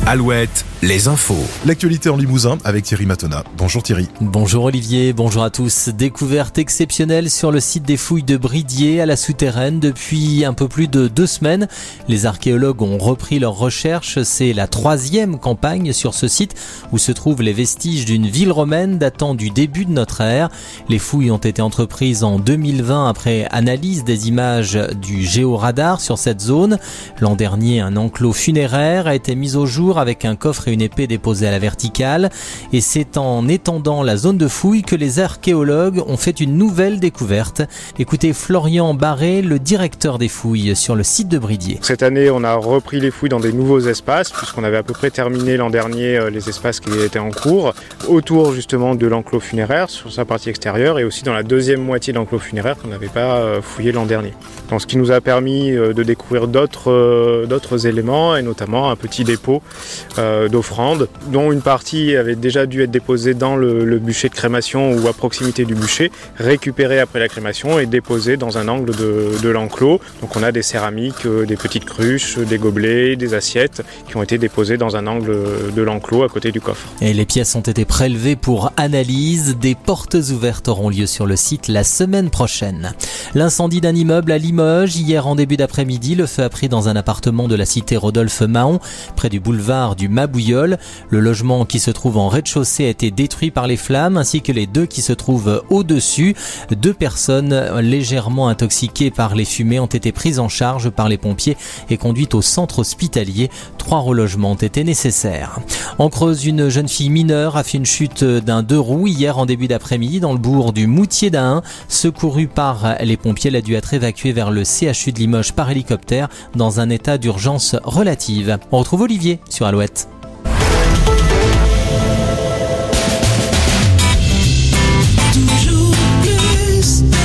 Alouette, les infos. L'actualité en Limousin avec Thierry Matona. Bonjour Thierry. Bonjour Olivier, bonjour à tous. Découverte exceptionnelle sur le site des fouilles de Bridier à la Souterraine depuis un peu plus de 2 semaines. Les archéologues ont repris leurs recherches. C'est la 3e campagne sur ce site où se trouvent les vestiges d'une ville romaine datant du début de notre ère. Les fouilles ont été entreprises en 2020 après analyse des images du géoradar sur cette zone. L'an dernier, un enclos funéraire a été mis au jour avec un coffre et une épée déposés à la verticale. Et c'est en étendant la zone de fouille que les archéologues ont fait une nouvelle découverte. Écoutez Florian Barré, le directeur des fouilles sur le site de Bridier. Cette année, on a repris les fouilles dans des nouveaux espaces, puisqu'on avait à peu près terminé l'an dernier les espaces qui étaient en cours, autour justement de l'enclos funéraire, sur sa partie extérieure, et aussi dans la deuxième moitié de l'enclos funéraire qu'on n'avait pas fouillé l'an dernier. Donc, ce qui nous a permis de découvrir d'autres éléments, et notamment un petit dépôt d'offrandes, dont une partie avait déjà dû être déposée dans le bûcher de crémation ou à proximité du bûcher, récupérée après la crémation et déposée dans un angle de l'enclos. Donc on a des céramiques, des petites cruches, des gobelets, des assiettes qui ont été déposées dans un angle de l'enclos à côté du coffre. Et les pièces ont été prélevées pour analyse. Des portes ouvertes auront lieu sur le site la semaine prochaine. L'incendie d'un immeuble à Limoges. Hier en début d'après-midi, le feu a pris dans un appartement de la cité Rodolphe-Mahon, près du boulevard du Mabouilleul. Le logement qui se trouve en rez-de-chaussée a été détruit par les flammes, ainsi que les 2 qui se trouvent au-dessus. 2 personnes légèrement intoxiquées par les fumées ont été prises en charge par les pompiers et conduites au centre hospitalier. 3 relogements ont été nécessaires. En Creuse, une jeune fille mineure a fait une chute d'un 2 roues hier en début d'après-midi dans le bourg du Moutier d'Ahin. Secourue par les pompiers, elle a dû être évacuée vers le CHU de Limoges par hélicoptère dans un état d'urgence relative. On retrouve Olivier sur Alouette.